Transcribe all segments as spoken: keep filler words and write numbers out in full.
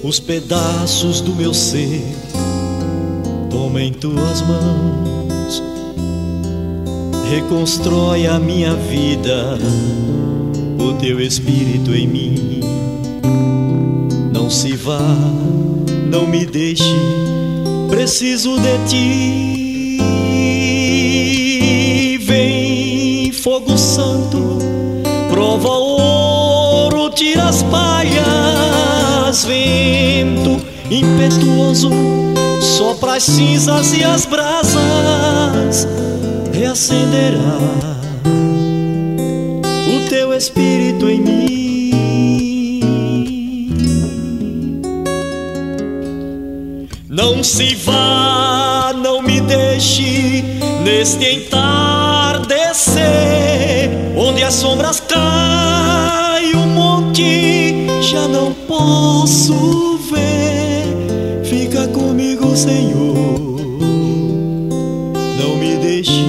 os pedaços do meu ser, toma em tuas mãos, reconstrói a minha vida, o teu espírito em mim. Não se vá, não me deixe, preciso de ti. Vem, fogo santo, prova o ouro, tira as palhas. Vento impetuoso, sopra as cinzas e as brasas, reacenderá o teu espírito em mim. Não se vá, não me deixe neste entardecer, onde as sombras caem, o monte já não posso ver. Fica comigo, Senhor, não me deixe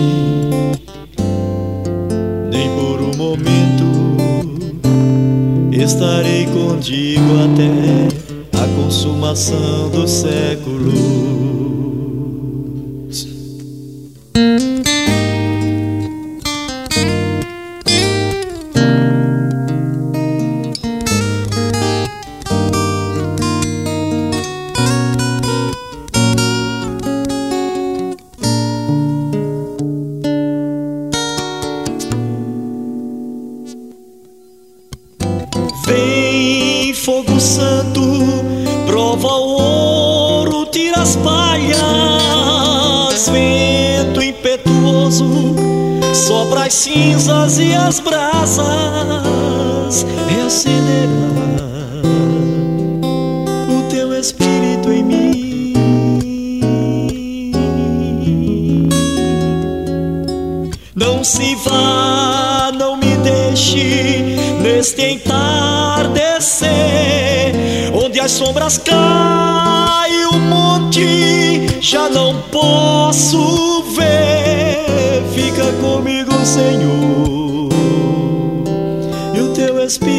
nem por um momento. Estarei contigo até a consumação dos séculos. Vem, fogo santo, prova o ouro, tira as palhas. Vento impetuoso, sopra as cinzas e as brasas, reacenderá o teu espírito em mim. Não se vá, não me deixe neste entardecer, onde as sombras caem, o monte já não posso ver. Fica comigo, Senhor, e o teu espírito